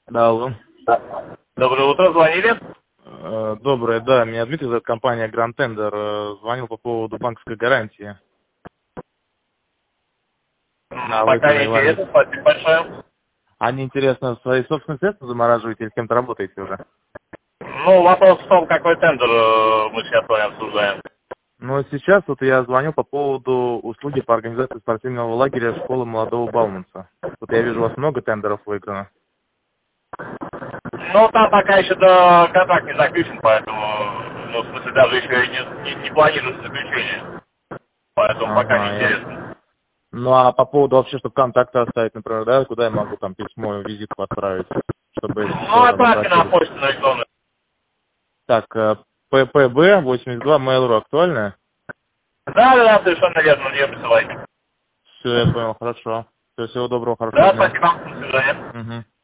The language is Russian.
Да, алло. Доброе утро, звонили? Доброе, да. Меня Дмитрий зовут, компания Grand Tender. Звонил по поводу банковской гарантии. На Пока выписанный не вами. интересно, спасибо большое. А не интересно, свои собственные средства замораживаете или с кем-то работаете уже? Ну, вопрос в том, какой тендер мы сейчас с вами обсуждаем. Ну, сейчас вот я звоню по поводу услуги по организации спортивного лагеря школы молодого Бауманца. Вот я вижу, у вас много тендеров выиграно. Ну, там пока еще до контракт не заключен, поэтому, ну, в смысле, даже еще и не планируется заключение. Поэтому пока не Ага, я... интересно. Ну, а по поводу вообще, чтобы контакты оставить, например, да, куда я могу там письмо, визитку отправить, чтобы если Ну, что, там отправьте на обратились. почту на электронную. Так, ППБ 82 Mail.ru актуальная? Да, совершенно верно, мне присылайте. Все, я понял, хорошо. Все, всего доброго, хорошего Да, дня. спасибо, до свидания. Угу.